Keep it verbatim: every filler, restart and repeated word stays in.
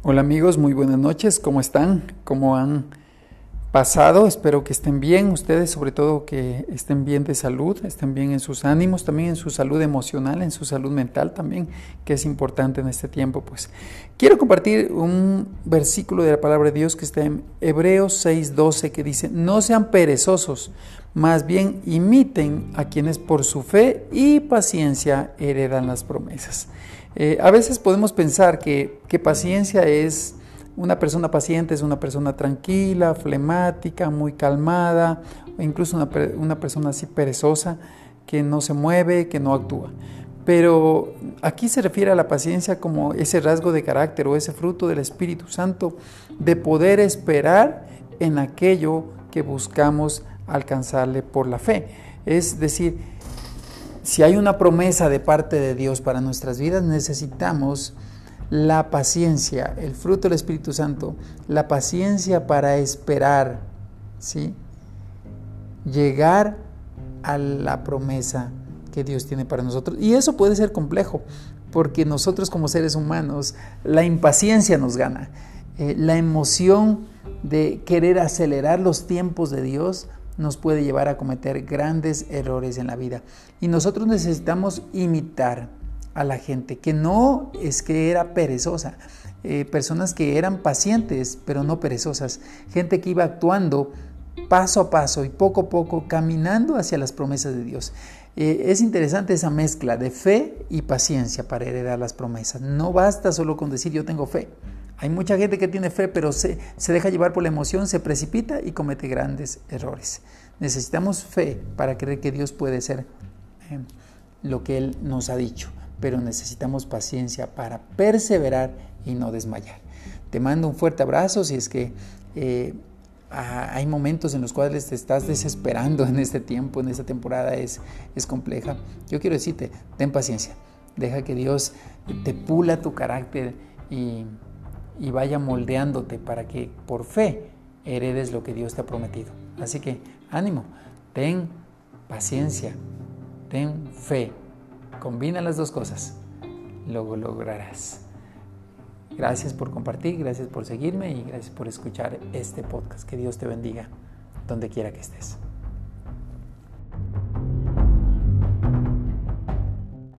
Hola amigos, muy buenas noches, ¿cómo están? ¿Cómo han pasado? Espero que estén bien, ustedes sobre todo que estén bien de salud, estén bien en sus ánimos, también en su salud emocional, en su salud mental también, que es importante en este tiempo. Pues quiero compartir un versículo de la palabra de Dios que está en Hebreos seis doce, que dice: no sean perezosos, más bien imiten a quienes por su fe y paciencia heredan las promesas. Eh, a veces podemos pensar que, que paciencia es, una persona paciente es una persona tranquila, flemática, muy calmada, o incluso una, una persona así perezosa, que no se mueve, que no actúa. Pero aquí se refiere a la paciencia como ese rasgo de carácter o ese fruto del Espíritu Santo de poder esperar en aquello que buscamos alcanzarle por la fe. Es decir, si hay una promesa de parte de Dios para nuestras vidas, necesitamos la paciencia, el fruto del Espíritu Santo, la paciencia para esperar, ¿sí? Llegar a la promesa que Dios tiene para nosotros. Y eso puede ser complejo, porque nosotros como seres humanos, la impaciencia nos gana. Eh, la emoción de querer acelerar los tiempos de Dios nos puede llevar a cometer grandes errores en la vida. Y nosotros necesitamos imitar a la gente que no es que era perezosa, eh, personas que eran pacientes pero no perezosas, gente que iba actuando paso a paso y poco a poco caminando hacia las promesas de Dios. Eh, es interesante esa mezcla de fe y paciencia para heredar las promesas. No basta solo con decir yo tengo fe. Hay mucha gente que tiene fe, pero se, se deja llevar por la emoción, se precipita y comete grandes errores. Necesitamos fe para creer que Dios puede ser eh, lo que Él nos ha dicho, pero necesitamos paciencia para perseverar y no desmayar. Te mando un fuerte abrazo. Si es que eh, hay momentos en los cuales te estás desesperando en este tiempo, en esta temporada es, es compleja, yo quiero decirte, ten paciencia. Deja que Dios te pula tu carácter y y vaya moldeándote para que por fe heredes lo que Dios te ha prometido. Así que ánimo, ten paciencia, ten fe, combina las dos cosas, lo lograrás. Gracias por compartir, gracias por seguirme y gracias por escuchar este podcast. Que Dios te bendiga donde quiera que estés.